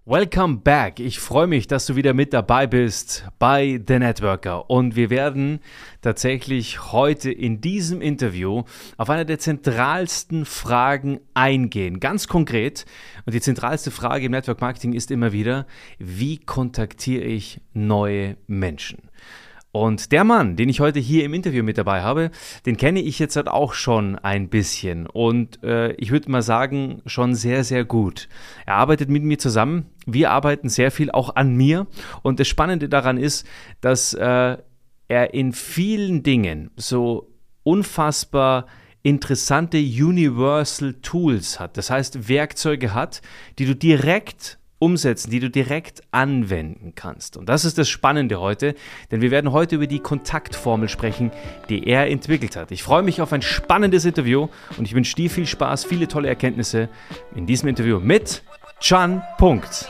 Welcome back. Ich freue mich, dass du wieder mit dabei bist bei The Networker. Und wir werden tatsächlich heute in diesem Interview auf eine der zentralsten Fragen eingehen. Ganz konkret. Und die zentralste Frage im Network Marketing ist immer wieder, wie kontaktiere ich neue Menschen? Und der Mann, den ich heute hier im Interview mit dabei habe, den kenne ich jetzt halt auch schon ein bisschen und ich würde mal sagen, schon sehr, sehr gut. Er arbeitet mit mir zusammen, wir arbeiten sehr viel auch an mir und das Spannende daran ist, dass er in vielen Dingen so unfassbar interessante Universal Tools hat. Das heißt, Werkzeuge hat, die du direkt umsetzen, die du direkt anwenden kannst. Und das ist das Spannende heute, denn wir werden heute über die Kontaktformel sprechen, die er entwickelt hat. Ich freue mich auf ein spannendes Interview und ich wünsche dir viel Spaß, viele tolle Erkenntnisse in diesem Interview mit Can Punkt.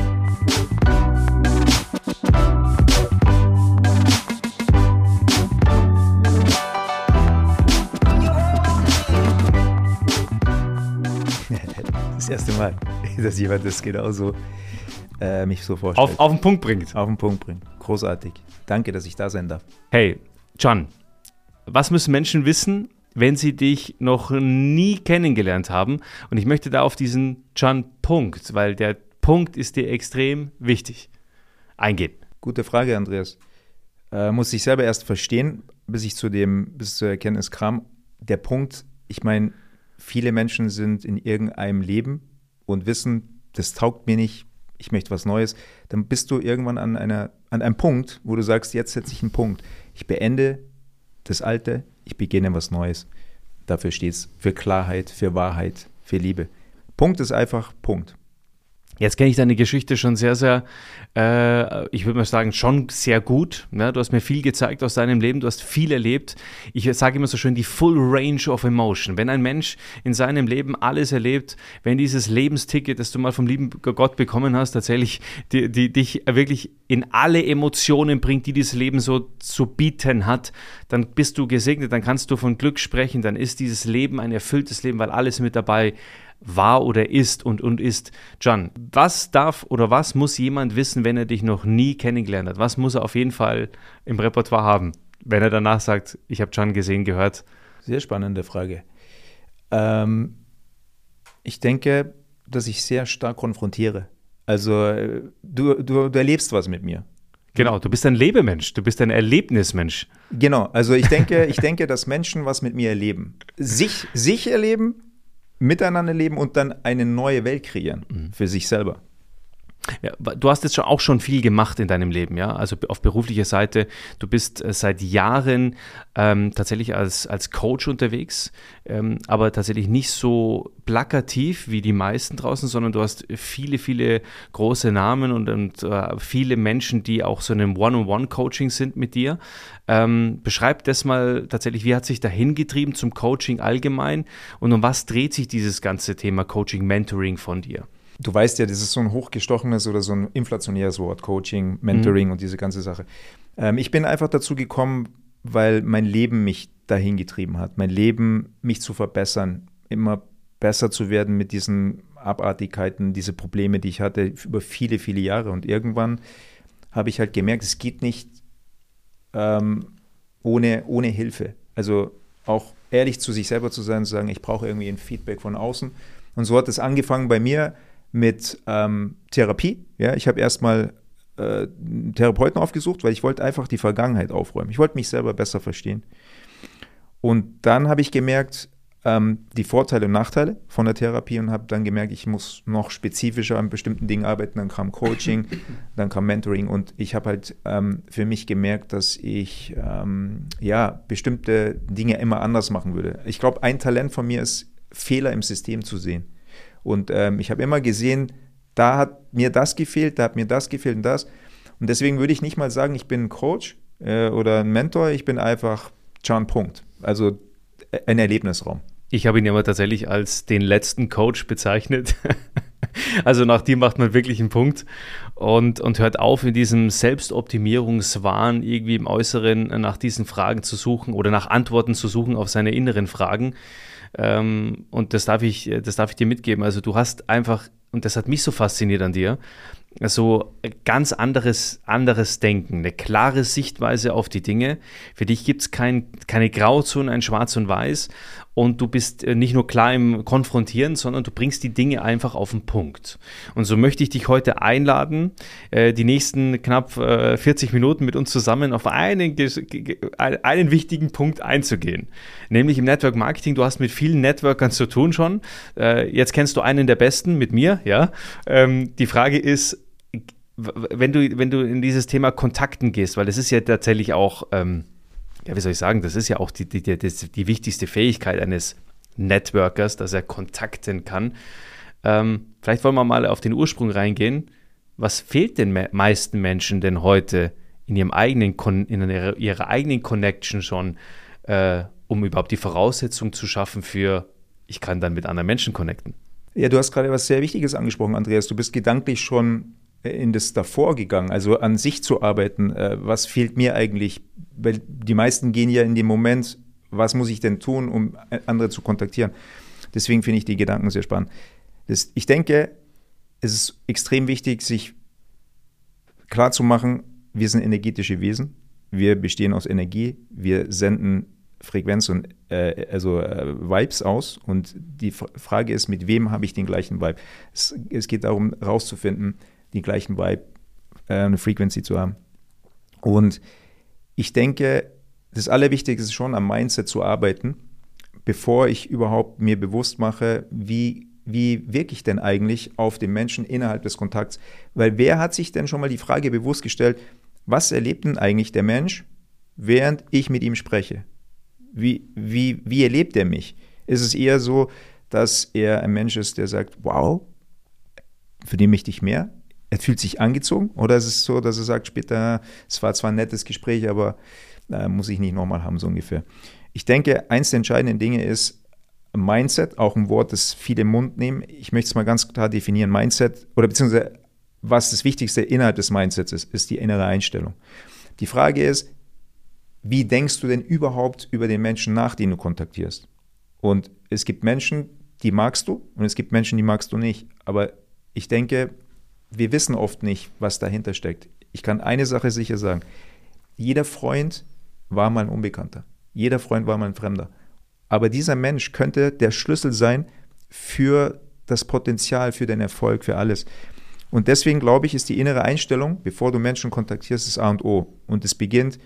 Das erste Mal, dass jemand das genauso mich so vorstellt. Auf den Punkt bringt. Auf den Punkt bringt. Großartig. Danke, dass ich da sein darf. Hey, Can, was müssen Menschen wissen, wenn sie dich noch nie kennengelernt haben? Und ich möchte da auf diesen Can-Punkt, weil der Punkt ist dir extrem wichtig, eingehen. Gute Frage, Andreas. Muss ich selber erst verstehen, bis zur Erkenntnis kam. Der Punkt, ich meine, viele Menschen sind in irgendeinem Leben und wissen, das taugt mir nicht, ich möchte was Neues. Dann bist du irgendwann an einem Punkt, wo du sagst, jetzt setze ich einen Punkt. Ich beende das Alte, ich beginne was Neues. Dafür steht es für Klarheit, für Wahrheit, für Liebe. Punkt ist einfach Punkt. Jetzt kenne ich deine Geschichte schon sehr, sehr, ich würde mal sagen, schon sehr gut. Ja, du hast mir viel gezeigt aus deinem Leben, du hast viel erlebt. Ich sage immer so schön, die Full Range of Emotion. Wenn ein Mensch in seinem Leben alles erlebt, wenn dieses Lebensticket, das du mal vom lieben Gott bekommen hast, tatsächlich dich wirklich in alle Emotionen bringt, die dieses Leben so zu bieten hat, dann bist du gesegnet, dann kannst du von Glück sprechen, dann ist dieses Leben ein erfülltes Leben, weil alles mit dabei war oder ist und ist. Can, was darf oder was muss jemand wissen, wenn er dich noch nie kennengelernt hat? Was muss er auf jeden Fall im Repertoire haben, wenn er danach sagt, ich habe Can gesehen, gehört? Sehr spannende Frage. Ich denke, dass ich sehr stark konfrontiere. Also du erlebst was mit mir. Genau, du bist ein Lebemensch, du bist ein Erlebnismensch. Genau, also ich denke, dass Menschen was mit mir erleben. Sich erleben, miteinander leben und dann eine neue Welt kreieren für sich selber. Ja, du hast jetzt auch schon viel gemacht in deinem Leben, ja, also auf beruflicher Seite. Du bist seit Jahren tatsächlich als Coach unterwegs, aber tatsächlich nicht so plakativ wie die meisten draußen, sondern du hast viele, viele große Namen und viele Menschen, die auch so in einem One-on-One-Coaching sind mit dir. Beschreib das mal tatsächlich, wie hat sich dahin getrieben zum Coaching allgemein und um was dreht sich dieses ganze Thema Coaching, Mentoring von dir? Du weißt ja, das ist so ein hochgestochenes oder so ein inflationäres Wort, Coaching, Mentoring und diese ganze Sache. Ich bin einfach dazu gekommen, weil mein Leben mich dahin getrieben hat. Mein Leben, mich zu verbessern, immer besser zu werden mit diesen Abartigkeiten, diese Probleme, die ich hatte über viele, viele Jahre. Und irgendwann habe ich halt gemerkt, es geht nicht ohne Hilfe. Also auch ehrlich zu sich selber zu sein, zu sagen, ich brauche irgendwie ein Feedback von außen. Und so hat es angefangen bei mir mit Therapie. Ja, ich habe erstmal einen Therapeuten aufgesucht, weil ich wollte einfach die Vergangenheit aufräumen. Ich wollte mich selber besser verstehen. Und dann habe ich gemerkt, die Vorteile und Nachteile von der Therapie und habe dann gemerkt, ich muss noch spezifischer an bestimmten Dingen arbeiten. Dann kam Coaching, dann kam Mentoring und ich habe halt für mich gemerkt, dass ich bestimmte Dinge immer anders machen würde. Ich glaube, ein Talent von mir ist, Fehler im System zu sehen. Und ich habe immer gesehen, da hat mir das gefehlt, da hat mir das gefehlt und das. Und deswegen würde ich nicht mal sagen, ich bin ein Coach oder ein Mentor, ich bin einfach Can Punkt. Also ein Erlebnisraum. Ich habe ihn ja mal tatsächlich als den letzten Coach bezeichnet. Also nach dir macht man wirklich einen Punkt und hört auf, in diesem Selbstoptimierungswahn irgendwie im Äußeren nach diesen Fragen zu suchen oder nach Antworten zu suchen auf seine inneren Fragen. Und das darf ich dir mitgeben. Also du hast einfach, und das hat mich so fasziniert an dir, so ganz anderes Denken, eine klare Sichtweise auf die Dinge. Für dich gibt es keine Grauzone, ein Schwarz und Weiß. Und du bist nicht nur klar im Konfrontieren, sondern du bringst die Dinge einfach auf den Punkt. Und so möchte ich dich heute einladen, die nächsten knapp 40 Minuten mit uns zusammen auf einen wichtigen Punkt einzugehen. Nämlich im Network Marketing. Du hast mit vielen Networkern zu tun schon. Jetzt kennst du einen der besten mit mir. Ja. Die Frage ist, wenn du in dieses Thema Kontakten gehst, weil das ist ja tatsächlich auch wie soll ich sagen, das ist ja auch die wichtigste Fähigkeit eines Networkers, dass er kontakten kann. Vielleicht wollen wir mal auf den Ursprung reingehen. Was fehlt den meisten Menschen denn heute in ihrer eigenen Connection schon, um überhaupt die Voraussetzung zu schaffen für, ich kann dann mit anderen Menschen connecten? Ja, du hast gerade was sehr Wichtiges angesprochen, Andreas. Du bist gedanklich schon in das davor gegangen, also an sich zu arbeiten. Was fehlt mir eigentlich? Weil die meisten gehen ja in dem Moment, was muss ich denn tun, um andere zu kontaktieren? Deswegen finde ich die Gedanken sehr spannend. Ich denke, es ist extrem wichtig, sich klarzumachen, wir sind energetische Wesen, wir bestehen aus Energie, wir senden Frequenz und Vibes aus, und die Frage ist, mit wem habe ich den gleichen Vibe? Es geht darum, rauszufinden, die gleichen Vibe, eine Frequency zu haben. Und ich denke, das Allerwichtigste ist schon, am Mindset zu arbeiten, bevor ich überhaupt mir bewusst mache, wie wirke ich denn eigentlich auf den Menschen innerhalb des Kontakts? Weil wer hat sich denn schon mal die Frage bewusst gestellt, was erlebt denn eigentlich der Mensch, während ich mit ihm spreche? Wie erlebt er mich? Ist es eher so, dass er ein Mensch ist, der sagt, wow, für den möchte ich mehr? Er fühlt sich angezogen? Oder ist es so, dass er sagt später, es war zwar ein nettes Gespräch, aber muss ich nicht nochmal haben, so ungefähr. Ich denke, eins der entscheidenden Dinge ist Mindset, auch ein Wort, das viele im Mund nehmen. Ich möchte es mal ganz klar definieren. Mindset, oder beziehungsweise was das Wichtigste innerhalb des Mindsets ist die innere Einstellung. Die Frage ist, wie denkst du denn überhaupt über den Menschen nach, den du kontaktierst? Und es gibt Menschen, die magst du, und es gibt Menschen, die magst du nicht. Aber ich denke, wir wissen oft nicht, was dahinter steckt. Ich kann eine Sache sicher sagen. Jeder Freund war mal ein Unbekannter. Jeder Freund war mal ein Fremder. Aber dieser Mensch könnte der Schlüssel sein für das Potenzial, für den Erfolg, für alles. Und deswegen glaube ich, ist die innere Einstellung, bevor du Menschen kontaktierst, das A und O. Und es beginnt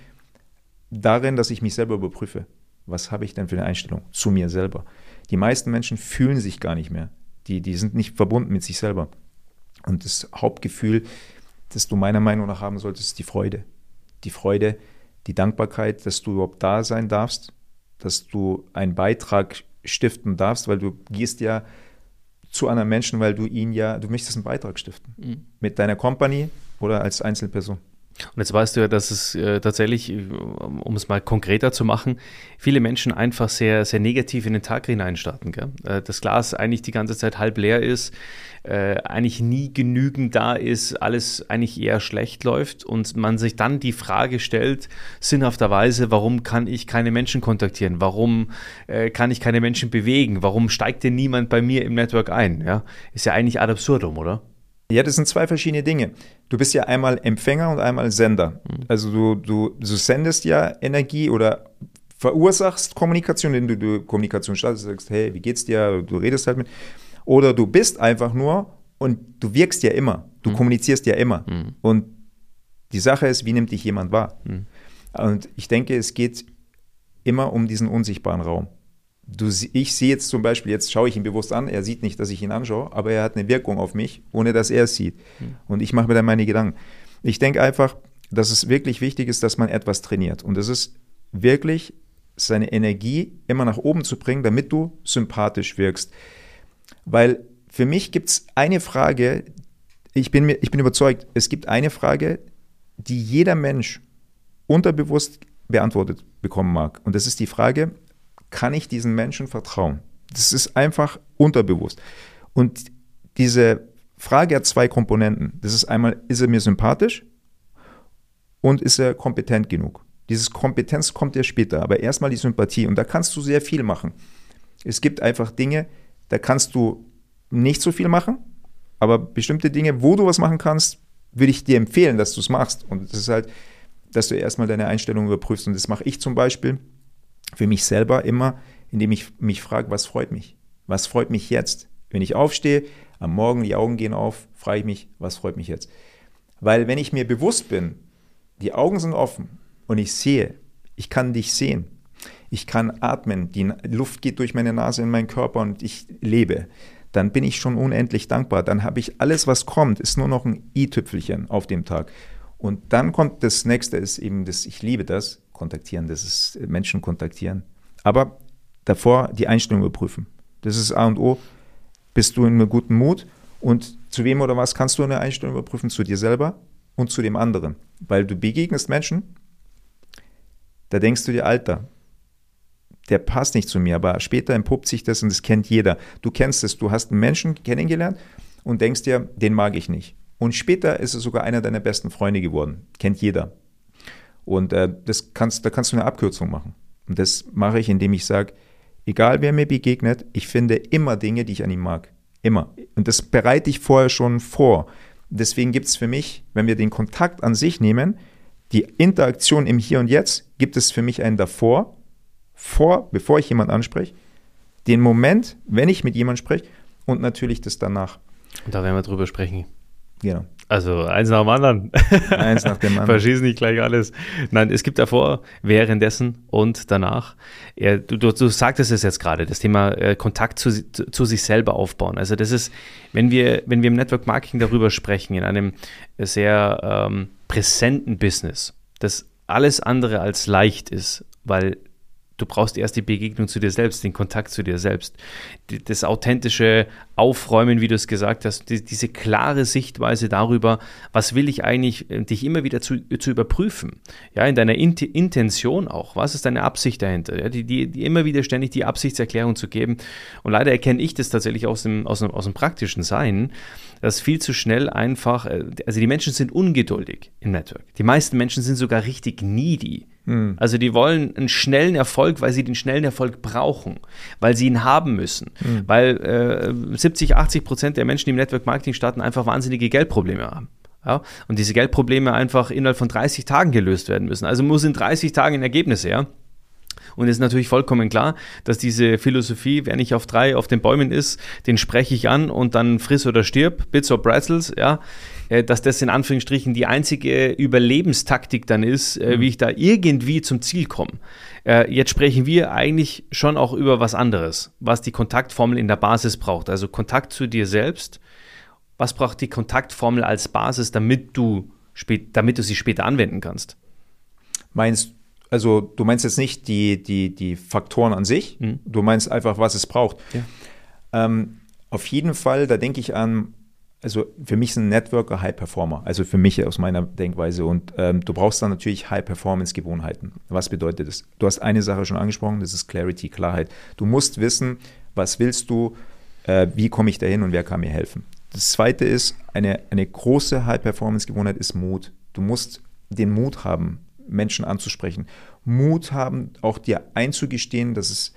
darin, dass ich mich selber überprüfe. Was habe ich denn für eine Einstellung zu mir selber? Die meisten Menschen fühlen sich gar nicht mehr. Die sind nicht verbunden mit sich selber. Und das Hauptgefühl, das du meiner Meinung nach haben solltest, ist die Freude. Die Freude, die Dankbarkeit, dass du überhaupt da sein darfst, dass du einen Beitrag stiften darfst, weil du gehst ja zu anderen Menschen, weil du möchtest einen Beitrag stiften. Mhm. Mit deiner Company oder als Einzelperson. Und jetzt weißt du ja, dass es tatsächlich, um es mal konkreter zu machen, viele Menschen einfach sehr, sehr negativ in den Tag hineinstarten. Gell? Das Glas eigentlich die ganze Zeit halb leer ist, eigentlich nie genügend da ist, alles eigentlich eher schlecht läuft und man sich dann die Frage stellt, sinnhafterweise, warum kann ich keine Menschen kontaktieren? Warum kann ich keine Menschen bewegen? Warum steigt denn niemand bei mir im Network ein? Ja? Ist ja eigentlich ad absurdum, oder? Ja, das sind zwei verschiedene Dinge. Du bist ja einmal Empfänger und einmal Sender. Also du sendest ja Energie oder verursachst Kommunikation, indem du Kommunikation startest, sagst, hey, wie geht's dir? Du redest halt mit. Oder du bist einfach nur und du wirkst ja immer. Du kommunizierst ja immer. Und die Sache ist, wie nimmt dich jemand wahr? Und ich denke, es geht immer um diesen unsichtbaren Raum. Ich sehe jetzt zum Beispiel, jetzt schaue ich ihn bewusst an, er sieht nicht, dass ich ihn anschaue, aber er hat eine Wirkung auf mich, ohne dass er es sieht. Und ich mache mir dann meine Gedanken. Ich denke einfach, dass es wirklich wichtig ist, dass man etwas trainiert. Und es ist wirklich, seine Energie immer nach oben zu bringen, damit du sympathisch wirkst. Weil für mich gibt es eine Frage, ich bin überzeugt, es gibt eine Frage, die jeder Mensch unterbewusst beantwortet bekommen mag. Und das ist die Frage, kann ich diesen Menschen vertrauen? Das ist einfach unterbewusst. Und diese Frage hat zwei Komponenten. Das ist einmal, ist er mir sympathisch und ist er kompetent genug? Diese Kompetenz kommt ja später, aber erstmal die Sympathie. Und da kannst du sehr viel machen. Es gibt einfach Dinge, da kannst du nicht so viel machen, aber bestimmte Dinge, wo du was machen kannst, würde ich dir empfehlen, dass du es machst. Und das ist halt, dass du erstmal deine Einstellung überprüfst. Und das mache ich zum Beispiel für mich selber immer, indem ich mich frage, was freut mich? Was freut mich jetzt? Wenn ich aufstehe, am Morgen die Augen gehen auf, frage ich mich, was freut mich jetzt? Weil wenn ich mir bewusst bin, die Augen sind offen und ich sehe, ich kann dich sehen, ich kann atmen, die Luft geht durch meine Nase in meinen Körper und ich lebe, dann bin ich schon unendlich dankbar. Dann habe ich alles, was kommt, ist nur noch ein i-Tüpfelchen auf dem Tag. Und dann kommt das Nächste, ist eben das, ich liebe das, kontaktieren, das ist Menschen kontaktieren. Aber davor die Einstellung überprüfen. Das ist A und O. Bist du in einem guten Mut? Und zu wem oder was kannst du eine Einstellung überprüfen? Zu dir selber und zu dem anderen. Weil du begegnest Menschen, da denkst du dir, Alter, der passt nicht zu mir, aber später entpuppt sich das und das kennt jeder. Du kennst es, du hast einen Menschen kennengelernt und denkst dir, den mag ich nicht. Und später ist es sogar einer deiner besten Freunde geworden. Kennt jeder. Und da kannst du eine Abkürzung machen. Und das mache ich, indem ich sage, egal wer mir begegnet, ich finde immer Dinge, die ich an ihm mag. Immer. Und das bereite ich vorher schon vor. Deswegen gibt es für mich, wenn wir den Kontakt an sich nehmen, die Interaktion im Hier und Jetzt, gibt es für mich einen davor, bevor ich jemanden anspreche, den Moment, wenn ich mit jemandem spreche und natürlich das danach. Und da werden wir drüber sprechen. Genau. Also eins nach dem anderen. Eins nach dem anderen. Verschieß nicht gleich alles. Nein, es gibt davor, währenddessen und danach. Du sagtest es jetzt gerade, das Thema Kontakt zu sich selber aufbauen. Also das ist, wenn wir im Network Marketing darüber sprechen, in einem sehr präsenten Business, das alles andere als leicht ist, weil du brauchst erst die Begegnung zu dir selbst, den Kontakt zu dir selbst, das authentische Aufräumen, wie du es gesagt hast, diese klare Sichtweise darüber, was will ich eigentlich, dich immer wieder zu überprüfen, ja, in deiner Intention auch, was ist deine Absicht dahinter, ja, die immer wieder ständig die Absichtserklärung zu geben. Und leider erkenne ich das tatsächlich aus dem praktischen Sein, dass viel zu schnell einfach, also die Menschen sind ungeduldig im Network. Die meisten Menschen sind sogar richtig needy. Also die wollen einen schnellen Erfolg, weil sie den schnellen Erfolg brauchen, weil sie ihn haben müssen, weil 70-80% der Menschen, die im Network Marketing starten, einfach wahnsinnige Geldprobleme haben. Ja? Und diese Geldprobleme einfach innerhalb von 30 Tagen gelöst werden müssen. Also muss in 30 Tagen ein Ergebnis her. Und es ist natürlich vollkommen klar, dass diese Philosophie, wer nicht auf den Bäumen ist, den spreche ich an und dann friss oder stirb, Bits or Pretzels, ja, dass das in Anführungsstrichen die einzige Überlebenstaktik dann ist, wie ich da irgendwie zum Ziel komme. Jetzt sprechen wir eigentlich schon auch über was anderes, was die Kontaktformel in der Basis braucht. Also Kontakt zu dir selbst. Was braucht die Kontaktformel als Basis, damit du sie später anwenden kannst? Also du meinst jetzt nicht die Faktoren an sich, du meinst einfach, was es braucht. Ja. Auf jeden Fall, da denke ich an, also für mich sind Networker High-Performer, also für mich aus meiner Denkweise. Und du brauchst dann natürlich High-Performance-Gewohnheiten. Was bedeutet das? Du hast eine Sache schon angesprochen, das ist Clarity, Klarheit. Du musst wissen, was willst du, wie komme ich dahin und wer kann mir helfen. Das Zweite ist, eine große High-Performance-Gewohnheit ist Mut. Du musst den Mut haben, Menschen anzusprechen. Mut haben, auch dir einzugestehen, dass es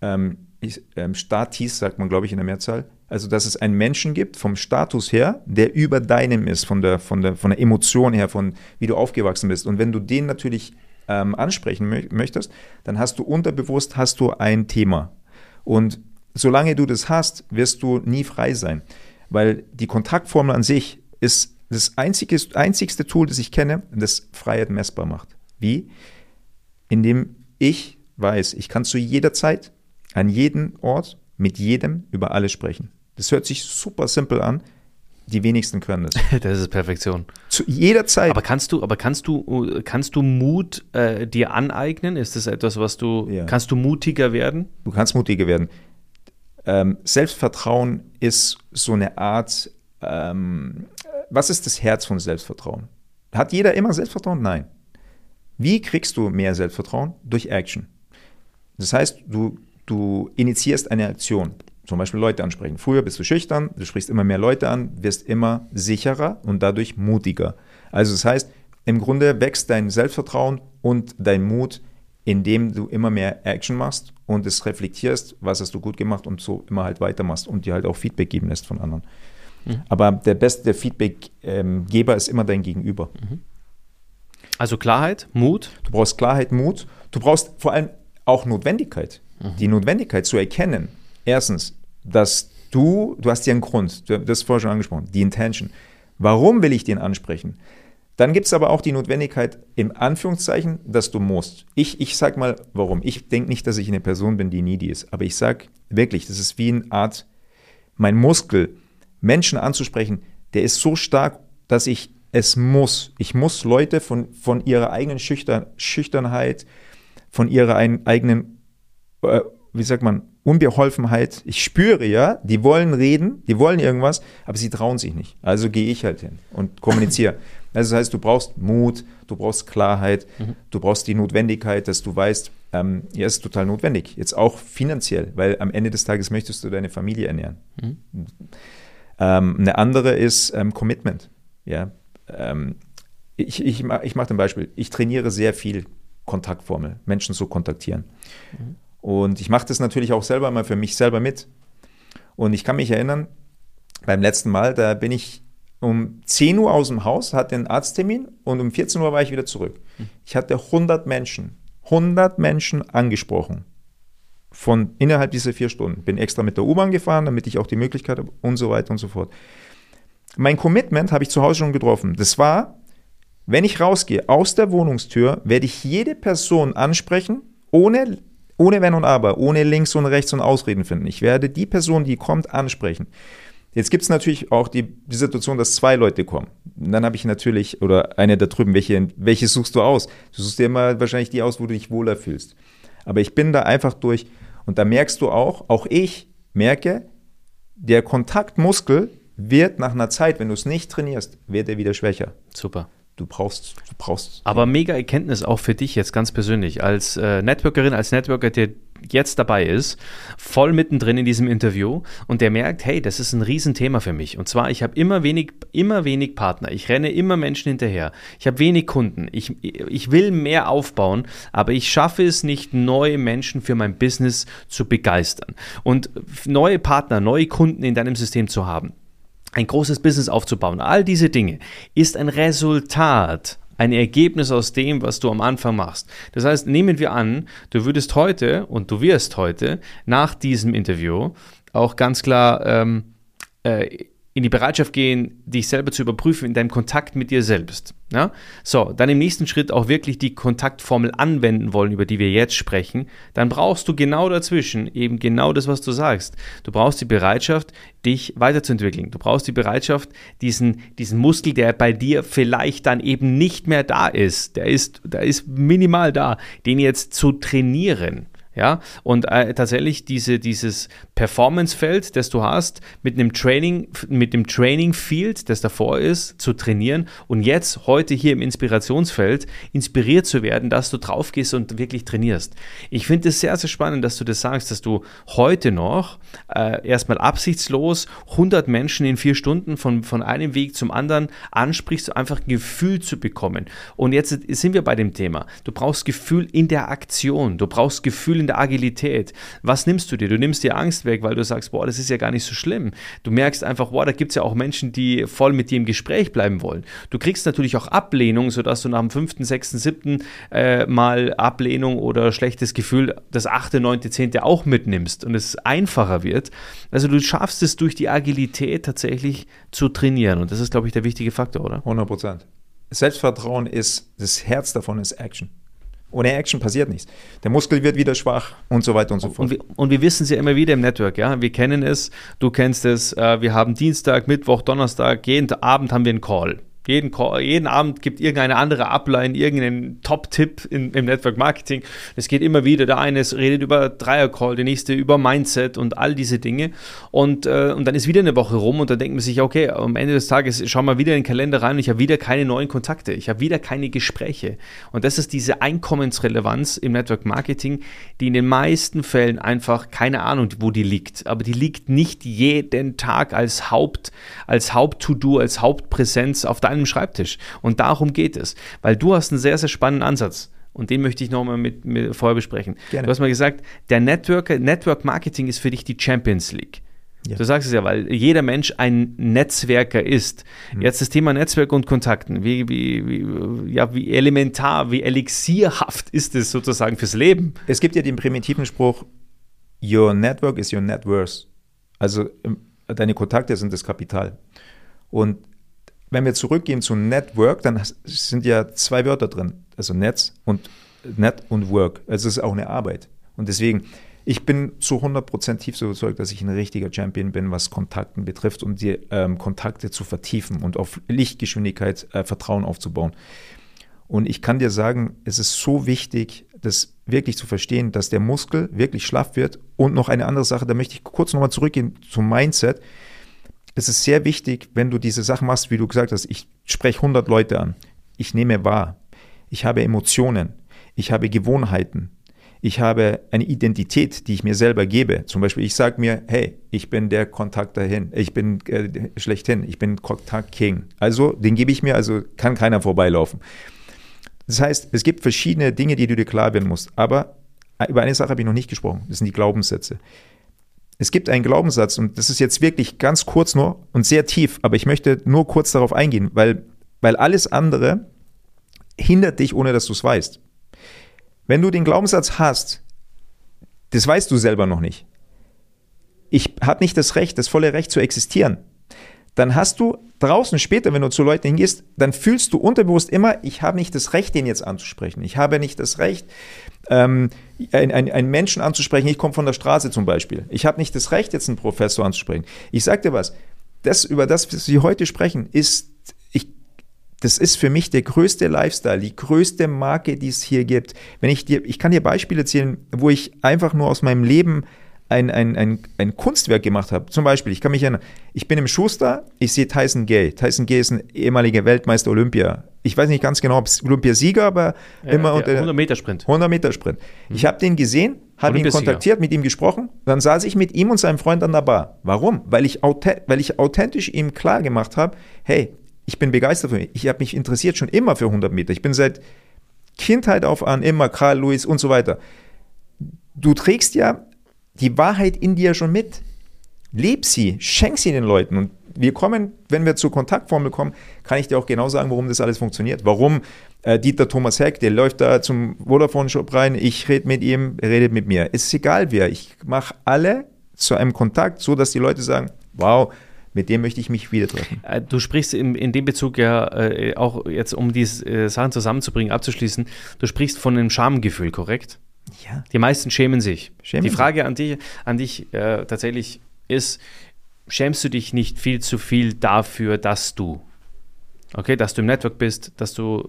Statis, sagt man, glaube ich, in der Mehrzahl, also dass es einen Menschen gibt, vom Status her, der über deinem ist, von der Emotion her, von wie du aufgewachsen bist. Und wenn du den natürlich ansprechen möchtest, dann hast du unterbewusst ein Thema. Und solange du das hast, wirst du nie frei sein. Weil die Kontaktformel an sich ist das einzigste Tool, das ich kenne, das Freiheit messbar macht. Wie? Indem ich weiß, ich kann zu jeder Zeit, an jedem Ort, mit jedem über alles sprechen. Das hört sich super simpel an. Die wenigsten können das. Das ist Perfektion. Zu jeder Zeit. Aber kannst du Mut dir aneignen? Ist das etwas, was kannst du mutiger werden? Du kannst mutiger werden. Selbstvertrauen ist so eine Art, was ist das Herz von Selbstvertrauen? Hat jeder immer Selbstvertrauen? Nein. Wie kriegst du mehr Selbstvertrauen? Durch Action. Das heißt, du initiierst eine Aktion, zum Beispiel Leute ansprechen. Früher bist du schüchtern, du sprichst immer mehr Leute an, wirst immer sicherer und dadurch mutiger. Also das heißt, im Grunde wächst dein Selbstvertrauen und dein Mut indem du immer mehr Action machst und es reflektierst, was hast du gut gemacht und so immer halt weitermachst und dir halt auch Feedback geben lässt von anderen. Aber der beste Feedbackgeber ist immer dein Gegenüber. Also Klarheit, Mut. Du brauchst Klarheit, Mut. Du brauchst vor allem auch Notwendigkeit. Die Notwendigkeit zu erkennen. Erstens, dass du hast ja einen Grund, du hast vorher schon angesprochen, die Intention. Warum will ich den ansprechen? Dann gibt es aber auch die Notwendigkeit, im Anführungszeichen, dass du musst. Ich sag mal, warum. Ich denke nicht, dass ich eine Person bin, die needy ist. Aber ich sag wirklich, das ist wie eine Art, mein Muskel, Menschen anzusprechen, der ist so stark, dass ich muss Leute von ihrer eigenen Schüchternheit, von ihrer eigenen, Unbeholfenheit, ich spüre ja, die wollen reden, die wollen irgendwas, aber sie trauen sich nicht. Also gehe ich halt hin und kommuniziere. Also das heißt, du brauchst Mut, du brauchst Klarheit, du brauchst die Notwendigkeit, dass du weißt, ja, ist total notwendig. Jetzt auch finanziell, weil am Ende des Tages möchtest du deine Familie ernähren. Eine andere ist Commitment. Ja? Ich mache ein Beispiel. Ich trainiere sehr viel Kontaktformel, Menschen zu kontaktieren. Und ich mache das natürlich auch selber mal für mich selber mit. Und ich kann mich erinnern, beim letzten Mal, da bin ich um 10 Uhr aus dem Haus, hatte einen Arzttermin und um 14 Uhr war ich wieder zurück. Ich hatte 100 Menschen angesprochen von innerhalb dieser 4 Stunden. Bin extra mit der U-Bahn gefahren, damit ich auch die Möglichkeit habe und so weiter und so fort. Mein Commitment habe ich zu Hause schon getroffen. Das war, wenn ich rausgehe aus der Wohnungstür, werde ich jede Person ansprechen, ohne Wenn und Aber, ohne links und rechts und Ausreden finden. Ich werde die Person, die kommt, ansprechen. Jetzt gibt es natürlich auch die Situation, dass 2 Leute kommen. Und dann habe ich natürlich, oder eine da drüben, welche suchst du aus? Du suchst dir immer wahrscheinlich die aus, wo du dich wohler fühlst. Aber ich bin da einfach durch und da merkst du auch ich merke, der Kontaktmuskel wird nach einer Zeit, wenn du es nicht trainierst, wird er wieder schwächer. Super. Du brauchst. Aber mega Erkenntnis auch für dich jetzt ganz persönlich, als Networkerin, als Networker, der jetzt dabei ist, voll mittendrin in diesem Interview und der merkt, hey, das ist ein Riesenthema für mich. Und zwar, ich habe immer wenig Partner. Ich renne immer Menschen hinterher. Ich habe wenig Kunden. Ich will mehr aufbauen, aber ich schaffe es nicht, neue Menschen für mein Business zu begeistern. Und neue Partner, neue Kunden in deinem System zu haben, ein großes Business aufzubauen, all diese Dinge ist ein Resultat, ein Ergebnis aus dem, was du am Anfang machst. Das heißt, nehmen wir an, du wirst heute nach diesem Interview auch ganz klar in die Bereitschaft gehen, dich selber zu überprüfen in deinem Kontakt mit dir selbst. Ja? So, dann im nächsten Schritt auch wirklich die Kontaktformel anwenden wollen, über die wir jetzt sprechen, dann brauchst du genau dazwischen eben genau das, was du sagst. Du brauchst die Bereitschaft, dich weiterzuentwickeln. Du brauchst die Bereitschaft, diesen Muskel, der bei dir vielleicht dann eben nicht mehr da ist, der ist minimal da, den jetzt zu trainieren. Ja, und tatsächlich dieses Performance-Feld, das du hast, mit dem Training-Field, das davor ist, zu trainieren und jetzt heute hier im Inspirationsfeld inspiriert zu werden, dass du drauf gehst und wirklich trainierst. Ich finde es sehr, sehr spannend, dass du das sagst, dass du heute noch erstmal absichtslos 100 Menschen in 4 Stunden von einem Weg zum anderen ansprichst, einfach ein Gefühl zu bekommen. Und jetzt sind wir bei dem Thema. Du brauchst Gefühl in der Aktion, du brauchst Gefühl in der Agilität. Was nimmst du dir? Du nimmst dir Angst weg, weil du sagst, boah, das ist ja gar nicht so schlimm. Du merkst einfach, boah, da gibt es ja auch Menschen, die voll mit dir im Gespräch bleiben wollen. Du kriegst natürlich auch Ablehnung, sodass du nach dem 5., 6., 7. Mal Ablehnung oder schlechtes Gefühl das 8., 9., 10. auch mitnimmst und es einfacher wird. Also du schaffst es durch die Agilität tatsächlich zu trainieren und das ist, glaube ich, der wichtige Faktor, oder? 100%. Selbstvertrauen ist, das Herz davon ist Action. Ohne Action passiert nichts. Der Muskel wird wieder schwach und so weiter und so fort. Und wir wissen es ja immer wieder im Network, ja. Wir kennen es, du kennst es, wir haben Dienstag, Mittwoch, Donnerstag, jeden Abend haben wir einen Call. Jeden Abend gibt irgendeine andere Upline, irgendeinen Top-Tipp im Network Marketing. Es geht immer wieder, der eine redet über Dreier-Call, der nächste über Mindset und all diese Dinge. Und dann ist wieder eine Woche rum und dann denkt man sich, okay, am Ende des Tages schauen wir wieder in den Kalender rein und ich habe wieder keine neuen Kontakte, ich habe wieder keine Gespräche. Und das ist diese Einkommensrelevanz im Network Marketing, die in den meisten Fällen einfach, keine Ahnung, wo die liegt, aber die liegt nicht jeden Tag als Haupt-To-Do, als Hauptpräsenz auf deinem Schreibtisch. Und darum geht es, weil du hast einen sehr, sehr spannenden Ansatz. und den möchte ich nochmal mit vorher besprechen. Gerne. Du hast mal gesagt, der Network Marketing ist für dich die Champions League. Ja. Du sagst es ja, weil jeder Mensch ein Netzwerker ist. Jetzt das Thema Netzwerk und Kontakten. Wie elementar, wie elixierhaft ist es sozusagen fürs Leben? Es gibt ja den primitiven Spruch, your network is your net worth. Also deine Kontakte sind das Kapital. Und wenn wir zurückgehen zu Network, dann sind ja 2 Wörter drin. Also Net und Work. Also es ist auch eine Arbeit. Und deswegen, ich bin zu 100% tief so überzeugt, dass ich ein richtiger Champion bin, was Kontakten betrifft, um die Kontakte zu vertiefen und auf Lichtgeschwindigkeit Vertrauen aufzubauen. Und ich kann dir sagen, es ist so wichtig, das wirklich zu verstehen, dass der Muskel wirklich schlaff wird. Und noch eine andere Sache, da möchte ich kurz nochmal zurückgehen zum Mindset. Es ist sehr wichtig, wenn du diese Sachen machst, wie du gesagt hast, ich spreche 100 Leute an, ich nehme wahr, ich habe Emotionen, ich habe Gewohnheiten, ich habe eine Identität, die ich mir selber gebe. Zum Beispiel, ich sage mir, hey, ich bin der Kontakt dahin, ich bin schlechthin, ich bin Kontakt-King. Also, den gebe ich mir, also kann keiner vorbeilaufen. Das heißt, es gibt verschiedene Dinge, die du dir klar werden musst. Aber über eine Sache habe ich noch nicht gesprochen, das sind die Glaubenssätze. Es gibt einen Glaubenssatz, und das ist jetzt wirklich ganz kurz nur und sehr tief, aber ich möchte nur kurz darauf eingehen, weil alles andere hindert dich, ohne dass du es weißt. Wenn du den Glaubenssatz hast, das weißt du selber noch nicht. Ich habe nicht das Recht, das volle Recht zu existieren. Dann hast du draußen später, wenn du zu Leuten hingehst, dann fühlst du unterbewusst immer, ich habe nicht das Recht, den jetzt anzusprechen. Ich habe nicht das Recht, einen Menschen anzusprechen. Ich komme von der Straße zum Beispiel. Ich habe nicht das Recht, jetzt einen Professor anzusprechen. Ich sage dir was, über das, was wir heute sprechen, das ist für mich der größte Lifestyle, die größte Marke, die es hier gibt. Ich kann dir Beispiele erzählen, wo ich einfach nur aus meinem Leben ein Kunstwerk gemacht habe. Zum Beispiel, ich kann mich erinnern, ich bin im Schuster, ich sehe Tyson Gay. Tyson Gay ist ein ehemaliger Weltmeister Olympia. Ich weiß nicht ganz genau, ob es Olympiasieger, aber immer unter 100-Meter-Sprint. 100-Meter-Sprint. Ich habe den gesehen, habe ihn kontaktiert, mit ihm gesprochen. Dann saß ich mit ihm und seinem Freund an der Bar. Warum? Weil ich authentisch ihm klar gemacht habe, hey, ich bin begeistert von ihm. Ich habe mich interessiert schon immer für 100 Meter. Ich bin seit Kindheit auf an immer Carl Lewis und so weiter. Du trägst ja die Wahrheit in dir schon mit. Leb sie, schenk sie den Leuten. Und wenn wir zur Kontaktformel kommen, kann ich dir auch genau sagen, warum das alles funktioniert. Warum Dieter Thomas Heck, der läuft da zum Vodafone-Shop rein, ich rede mit ihm, er redet mit mir. Es ist egal wer. Ich mache alle zu einem Kontakt, so dass die Leute sagen, wow, mit dem möchte ich mich wieder treffen. Du sprichst in dem Bezug ja auch jetzt, um diese Sachen zusammenzubringen, abzuschließen, du sprichst von einem Schamgefühl, korrekt? Ja. Die meisten schämen sich. Die Frage an dich tatsächlich ist, schämst du dich nicht viel zu viel dafür, dass du im Network bist, dass du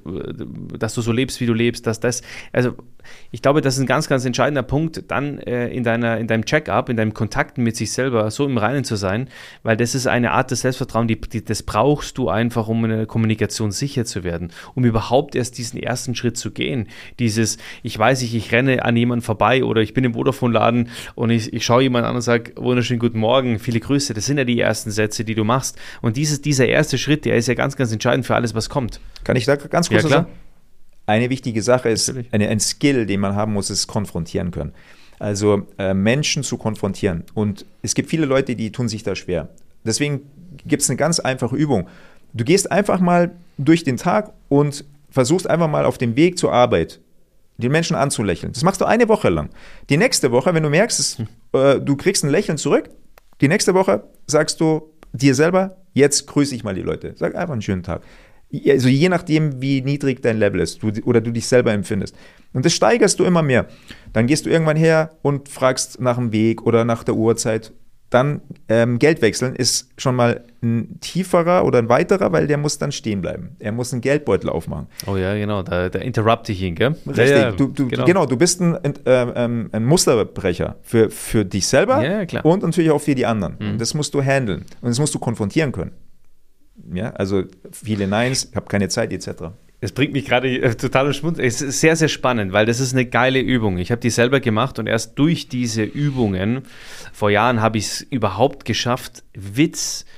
so lebst, wie du lebst, also ich glaube, das ist ein ganz, ganz entscheidender Punkt, dann in deinem Check-up, in deinem Kontakten mit sich selber so im Reinen zu sein, weil das ist eine Art des Selbstvertrauens, das brauchst du einfach, um in der Kommunikation sicher zu werden, um überhaupt erst diesen ersten Schritt zu gehen. Dieses, ich weiß nicht, ich renne an jemanden vorbei oder ich bin im Vodafone-Laden und ich schaue jemanden an und sage, wunderschönen guten Morgen, viele Grüße. Das sind ja die ersten Sätze, die du machst. Und dieser erste Schritt, der ist ja ganz, ganz entscheidend für alles, was kommt. Kann ich da ganz kurz sagen? Eine wichtige Sache ist, ein Skill, den man haben muss, ist konfrontieren können. Also Menschen zu konfrontieren. Und es gibt viele Leute, die tun sich da schwer. Deswegen gibt es eine ganz einfache Übung. Du gehst einfach mal durch den Tag und versuchst einfach mal auf dem Weg zur Arbeit den Menschen anzulächeln. Das machst du eine Woche lang. Die nächste Woche, wenn du merkst, du kriegst ein Lächeln zurück, die nächste Woche sagst du dir selber, jetzt grüße ich mal die Leute. Sag einfach einen schönen Tag. Also je nachdem, wie niedrig dein Level ist oder du dich selber empfindest. Und das steigerst du immer mehr. Dann gehst du irgendwann her und fragst nach dem Weg oder nach der Uhrzeit. Dann Geld wechseln ist schon mal ein tieferer oder ein weiterer, weil der muss dann stehen bleiben. Er muss einen Geldbeutel aufmachen. Oh ja, genau, da interrupte ich ihn, gell? Richtig, ja, du bist ein Musterbrecher für dich selber und natürlich auch für die anderen. Und das musst du handeln und das musst du konfrontieren können. Ja, also viele Neins, ich habe keine Zeit etc. Es bringt mich gerade total im Schmunzeln. Es ist sehr, sehr spannend, weil das ist eine geile Übung. Ich habe die selber gemacht und erst durch diese Übungen vor Jahren habe ich es überhaupt geschafft, Witz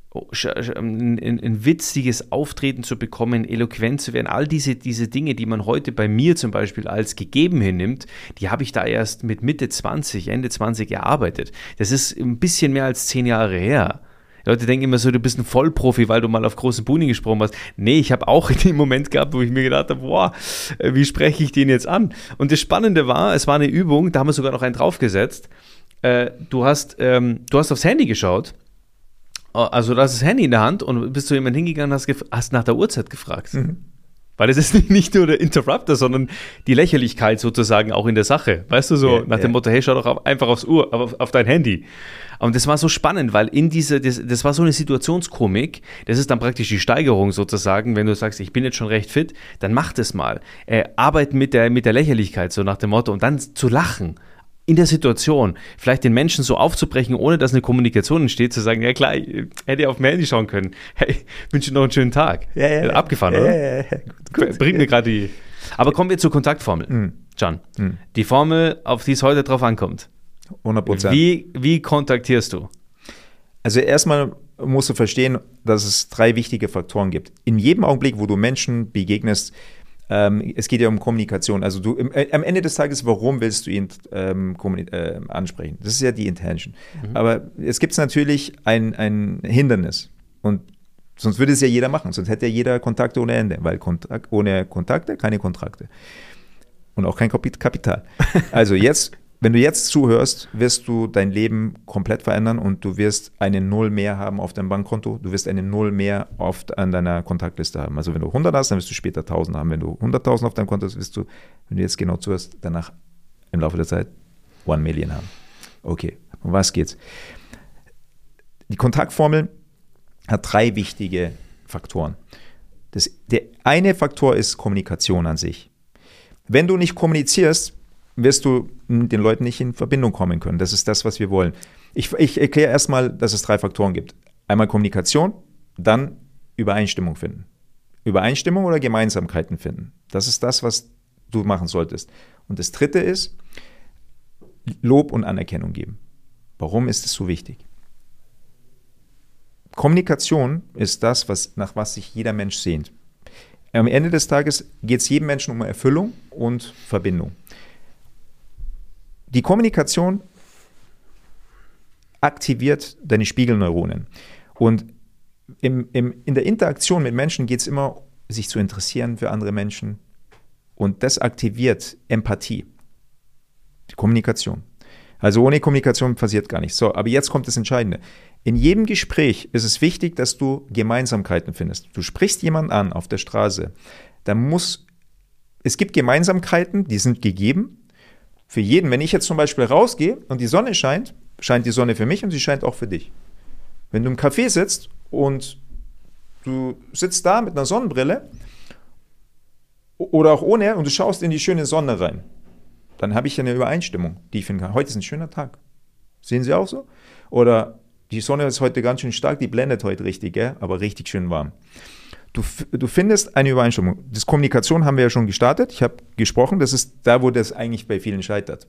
ein witziges Auftreten zu bekommen, eloquent zu werden, all diese Dinge, die man heute bei mir zum Beispiel als gegeben hinnimmt, die habe ich da erst mit Mitte 20, Ende 20 erarbeitet. Das ist ein bisschen mehr als 10 Jahre her. Die Leute denken immer so, du bist ein Vollprofi, weil du mal auf großen Bühnen gesprochen hast. Nee, ich habe auch den Moment gehabt, wo ich mir gedacht habe, boah, wie spreche ich den jetzt an? Und das Spannende war, es war eine Übung, da haben wir sogar noch einen draufgesetzt. Du hast aufs Handy geschaut. Also du hast das Handy in der Hand und bist zu jemandem hingegangen und hast nach der Uhrzeit gefragt. Mhm. Weil es ist nicht nur der Interrupter, sondern die Lächerlichkeit sozusagen auch in der Sache. Weißt du, so nach dem Motto, hey, schau doch einfach auf dein Handy. Und das war so spannend, weil das war so eine Situationskomik, das ist dann praktisch die Steigerung sozusagen, wenn du sagst, ich bin jetzt schon recht fit, dann mach das mal. Arbeiten mit der Lächerlichkeit, so nach dem Motto, und dann zu lachen. In der Situation, vielleicht den Menschen so aufzubrechen, ohne dass eine Kommunikation entsteht, zu sagen, ja klar, ich hätte auf mein Handy schauen können. Hey, wünsche dir noch einen schönen Tag. Ja. Abgefahren, oder? Ja. Gut. Bringt mir gerade die... Aber kommen wir zur Kontaktformel, Can. Die Formel, auf die es heute drauf ankommt. 100%. Wie kontaktierst du? Also erstmal musst du verstehen, dass es 3 wichtige Faktoren gibt. In jedem Augenblick, wo du Menschen begegnest, es geht ja um Kommunikation. Also am Ende des Tages, warum willst du ihn ansprechen? Das ist ja die Intention. Aber es gibt natürlich ein Hindernis. Und sonst würde es ja jeder machen. Sonst hätte ja jeder Kontakte ohne Ende. Weil ohne Kontakte keine Kontrakte. Und auch kein Kapital. Also jetzt, wenn du jetzt zuhörst, wirst du dein Leben komplett verändern und du wirst eine Null mehr haben auf deinem Bankkonto. Du wirst eine Null mehr oft an deiner Kontaktliste haben. Also wenn du 100 hast, dann wirst du später 1000 haben. Wenn du 100.000 auf deinem Konto hast, wirst du, wenn du jetzt genau zuhörst, danach im Laufe der Zeit 1 Million haben. Okay, um was geht's? Die Kontaktformel hat 3 wichtige Faktoren. Der eine Faktor ist Kommunikation an sich. Wenn du nicht kommunizierst, wirst du mit den Leuten nicht in Verbindung kommen können. Das ist das, was wir wollen. Ich erkläre erstmal, dass es 3 Faktoren gibt. Einmal Kommunikation, dann Übereinstimmung finden. Übereinstimmung oder Gemeinsamkeiten finden. Das ist das, was du machen solltest. Und das 3. ist Lob und Anerkennung geben. Warum ist es so wichtig? Kommunikation ist das, nach was sich jeder Mensch sehnt. Am Ende des Tages geht es jedem Menschen um Erfüllung und Verbindung. Die Kommunikation aktiviert deine Spiegelneuronen. Und in der Interaktion mit Menschen geht es immer, sich zu interessieren für andere Menschen. Und das aktiviert Empathie. Die Kommunikation. Also ohne Kommunikation passiert gar nichts. So, aber jetzt kommt das Entscheidende. In jedem Gespräch ist es wichtig, dass du Gemeinsamkeiten findest. Du sprichst jemanden an auf der Straße. Es gibt Gemeinsamkeiten, die sind gegeben. Für jeden, wenn ich jetzt zum Beispiel rausgehe und die Sonne scheint, scheint die Sonne für mich und sie scheint auch für dich. Wenn du im Café sitzt und du sitzt da mit einer Sonnenbrille oder auch ohne und du schaust in die schöne Sonne rein, dann habe ich eine Übereinstimmung, die ich finden kann. Heute ist ein schöner Tag. Sehen Sie auch so? Oder die Sonne ist heute ganz schön stark, die blendet heute richtig, gell? Aber richtig schön warm. Du findest eine Übereinstimmung. Das Kommunikation haben wir ja schon gestartet. Ich habe gesprochen, das ist da, wo das eigentlich bei vielen scheitert.